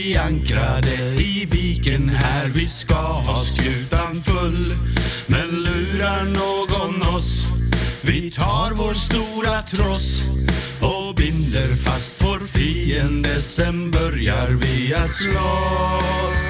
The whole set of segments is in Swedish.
vi ankrade i viken här. Vi ska ha skutan full, men lurar någon oss. Vi tar vår stora tross och binder fast vår fiende. Sen börjar vi att slåss.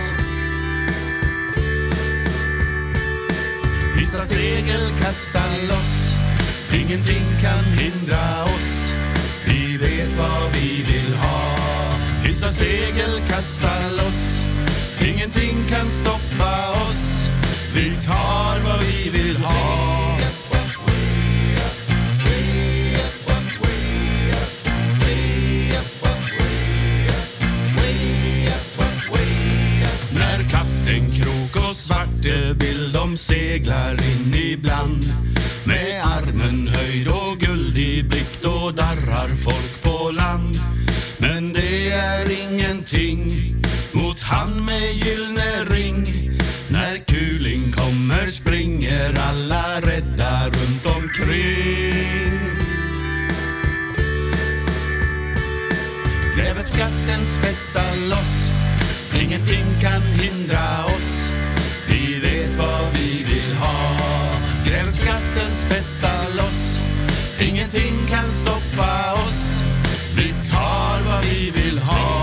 Hissa segel, kasta loss. Ingenting kan hindra oss. Vi vet vad vi vill ha. Hissa segel, kasta loss. Ingenting kan stoppa oss. Vi tar vad vi vill ha. När kapten Krok och Svartebild de seglar in ibland, med armen höjd och guld i blick, då darrar folk på land. Men det är ingenting mot han med gyllene ring. När Kuling kommer springer alla rädda runt omkring. Gräv upp skatten, spätta loss. Ingenting kan hindra oss. Vi vet vad vi vill ha. Gräv upp skatten, spätta loss. Ingenting kan stoppa oss. Vi tar vad vi vill ha.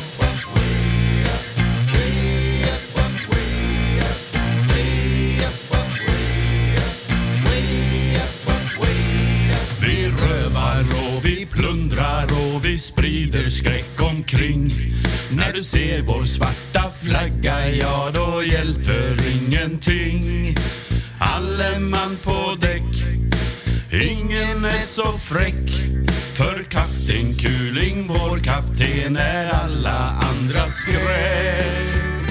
Vi rövar och vi plundrar och vi sprider skräck omkring. När du ser vår svarta flagga, ja då hjälper ingenting. Alle man på däck, ingen är så fräck. För kapten Kuling, vår kapten, är alla andra skräck.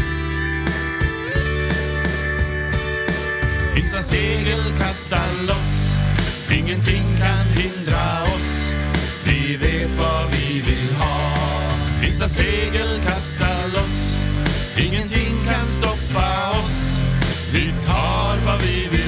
Hissa segel, kasta loss. Ingenting kan hindra oss. Vi vet vad vi vill ha. Hissa segel, kasta loss. Ingenting kan stoppa oss. Vi tar vad vi vill.